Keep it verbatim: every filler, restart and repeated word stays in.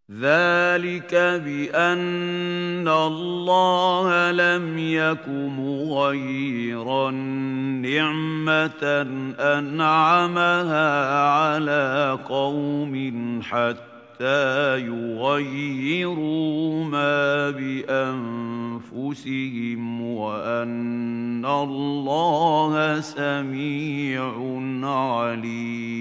ذلك بأن الله لم يك مغيرا نعمة أنعمها على قوم حتى يغيروا ما بأنفسهم وأن الله سميع عليم.